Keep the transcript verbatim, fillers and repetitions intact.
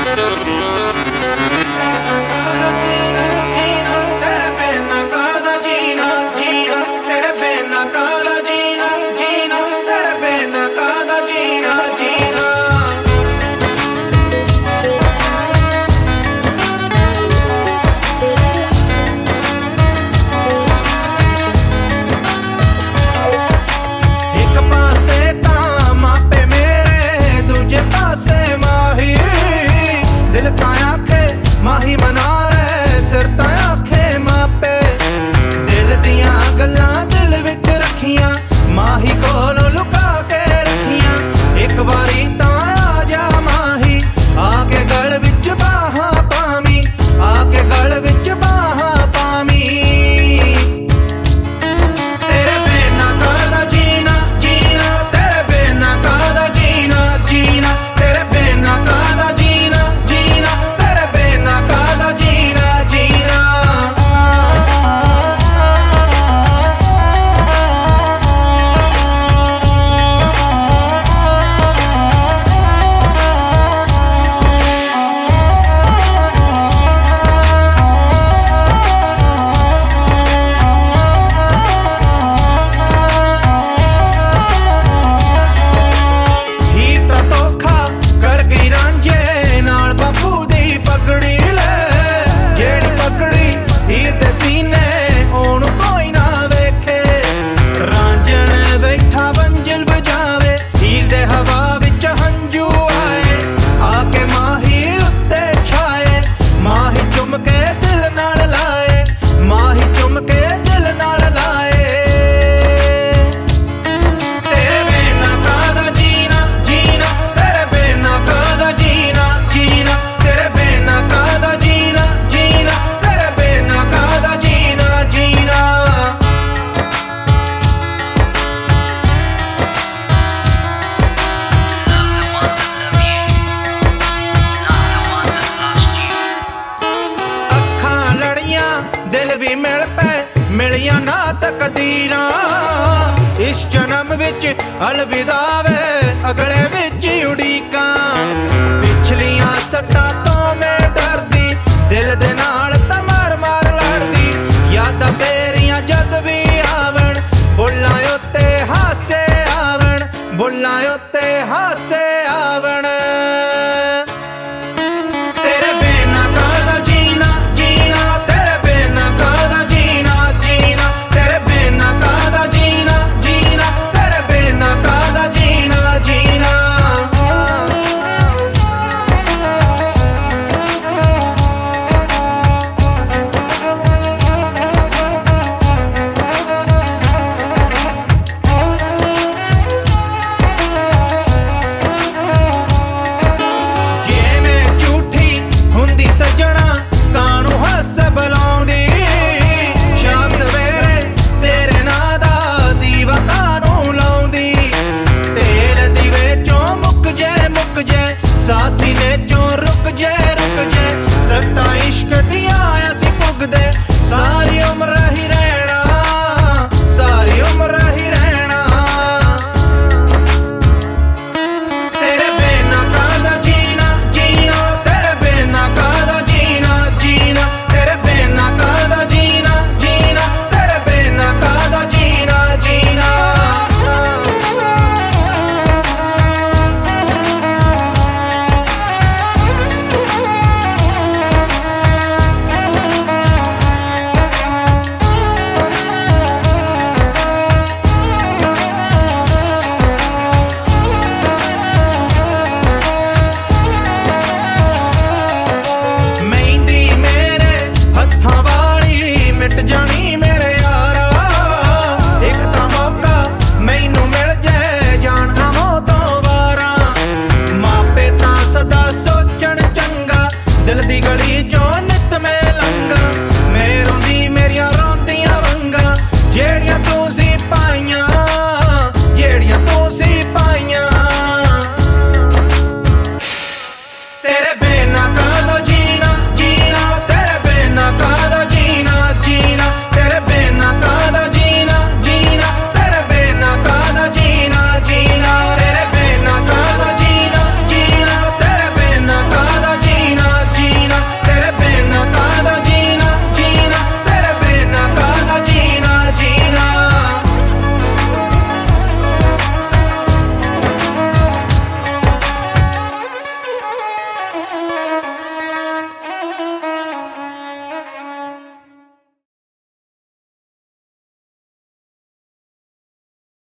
माही मना ले सिर तां आखे मापे दिल दियां गल्लां दिल विच रखियां माही कोलों लुका के रखियां एक बारी तां आ जा माही आके गल विच बाहां पामी आके गल विच बाहां पामी तेरे बिना कादा जीना जीना तेरे बिना कादा जीना जीना तेरे बिना कादा जीना जीना तेरे बिना कादा जीना जीना हीर दा धोखा कर गई रांझे नाल बापू दी पगड़ी ले जेड़ी पगड़ी हीर दे सीने ओनू कोई ना वेखे रांझण बैठा बंजल बजावे हीर दे हवा विच हंजू आए आके माही उत्ते छाए माही चुम के दिल नाल लाए माही चुम के दिल नाल लाए तेरे बिना कादा जीना जीना तेरे बिना कादा जीना जीना तेरे बिना कादा जीना जीना तेरे बिना कादा जीना जीना ਅੱਖਾਂ ਲੜੀਆਂ ਦਿਲ ਵੀ ਮਿਲ ਪਏ ਮਿਲੀਆਂ ਨਾ ਤਕਦੀਰਾਂ ਇਸ ਜਨਮ ਵਿੱਚ ਅਲਵਿਦਾ ਵੇ ਅਗਲੇ ਵਿੱਚ ਉਡੀਕਾਂ ਪਿਛਲੀਆਂ ਸੱਟਾਂ